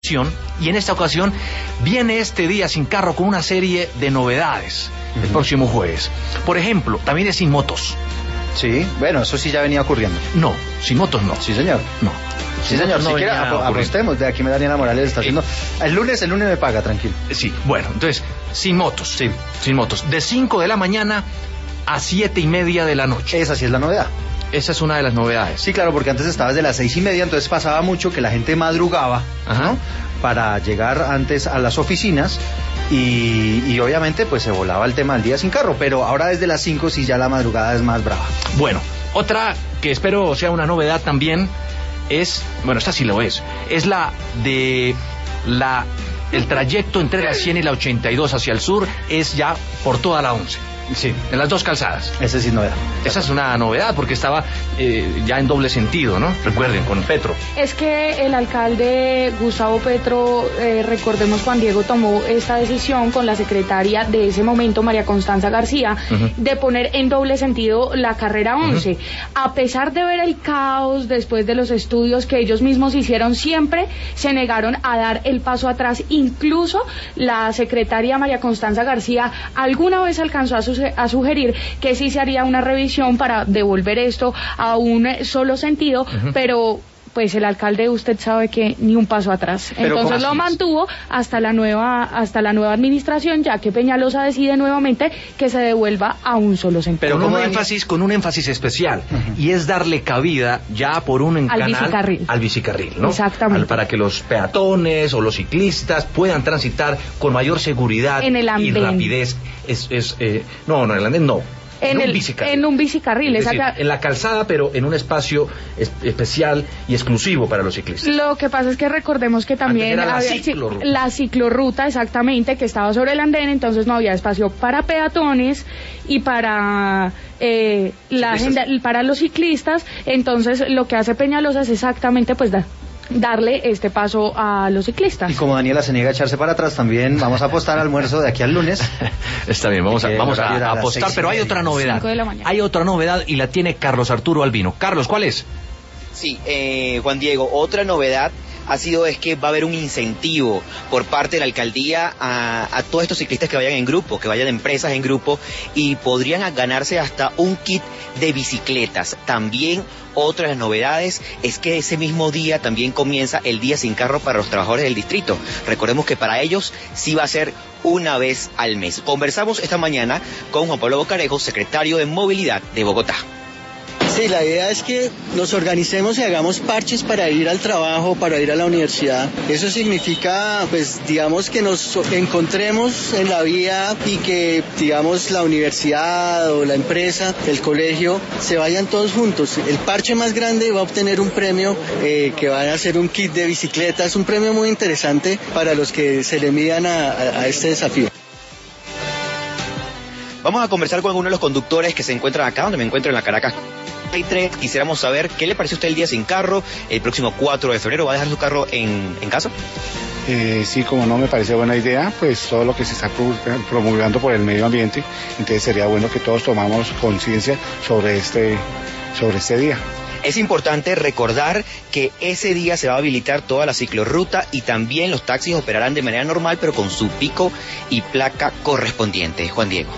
Y en esta ocasión viene este día sin carro con una serie de novedades el próximo jueves. Por ejemplo, también es sin motos. Sí, bueno, eso sí ya venía ocurriendo. No, sin motos no. Sí, señor. No. Sí, señor, si quiere apostemos, de aquí me Daniela Morales está haciendo... El lunes me paga, tranquilo. Sí, bueno, entonces, sin motos. Sí. Sin motos. De 5 de la mañana a 7:30 de la noche. Esa sí es la novedad. Esa es una de las novedades. Sí, claro, porque antes estaba desde las 6:30, entonces pasaba mucho que la gente madrugaba, ¿no?, para llegar antes a las oficinas y obviamente pues se volaba el tema del día sin carro, pero ahora desde las 5 sí ya la madrugada es más brava. Bueno, otra que espero sea una novedad también es, bueno, esta sí lo es la de el trayecto entre la 100 y la 82 hacia el sur es ya por toda la 11. Sí, en las dos calzadas. Esa sí es novedad. Esa es una novedad porque estaba ya en doble sentido, ¿no? Recuerden, con Petro. Es que el alcalde Gustavo Petro, recordemos, Juan Diego tomó esta decisión con la secretaria de ese momento, María Constanza García, de poner en doble sentido la carrera 11. A pesar de ver el caos después de los estudios que ellos mismos hicieron, siempre se negaron a dar el paso atrás. Incluso la secretaria María Constanza García alguna vez alcanzó a sugerir que sí se haría una revisión para devolver esto a un solo sentido, pero pues el alcalde, usted sabe que ni un paso atrás. Pero entonces lo mantuvo hasta la nueva administración, ya que Peñalosa decide nuevamente que se devuelva a un solo sentido. Pero con un énfasis especial, y es darle cabida ya por un canal al bicicarril, ¿no? Exactamente. Para que los peatones o los ciclistas puedan transitar con mayor seguridad en el y rapidez. No, en el andén no. En un bicicarril, es decir, en la calzada, pero en un espacio especial y exclusivo para los ciclistas. Lo que pasa es que recordemos que también había la ciclorruta, exactamente, que estaba sobre el andén, entonces no había espacio para peatones y para para los ciclistas. Entonces lo que hace Peñalosa es exactamente pues darle este paso a los ciclistas. Y como Daniela se niega a echarse para atrás, también vamos a apostar almuerzo de aquí al lunes. Está bien, vamos a apostar, pero hay otra novedad. Hay otra novedad y la tiene Carlos Arturo Albino. Carlos, ¿cuál es? Sí, Juan Diego, otra novedad es que va a haber un incentivo por parte de la alcaldía a todos estos ciclistas que vayan en grupo, que vayan de empresas en grupo, y podrían ganarse hasta un kit de bicicletas. También otra de las novedades es que ese mismo día también comienza el día sin carro para los trabajadores del distrito. Recordemos que para ellos sí va a ser una vez al mes. Conversamos esta mañana con Juan Pablo Bocarejo, secretario de Movilidad de Bogotá. Sí, la idea es que nos organicemos y hagamos parches para ir al trabajo, para ir a la universidad. Eso significa, pues, digamos, que nos encontremos en la vía y que, digamos, la universidad o la empresa, el colegio, se vayan todos juntos. El parche más grande va a obtener un premio que va a ser un kit de bicicletas, un premio muy interesante para los que se le midan a este desafío. Vamos a conversar con alguno de los conductores que se encuentran acá, donde me encuentro en la Caracas. Quisiéramos saber qué le pareció a usted el día sin carro. El próximo 4 de febrero, ¿va a dejar su carro en casa? Sí, como no, me parece buena idea, pues todo lo que se está promulgando por el medio ambiente, entonces sería bueno que todos tomamos conciencia sobre este día. Es importante recordar que ese día se va a habilitar toda la ciclorruta y también los taxis operarán de manera normal, pero con su pico y placa correspondiente. Juan Diego.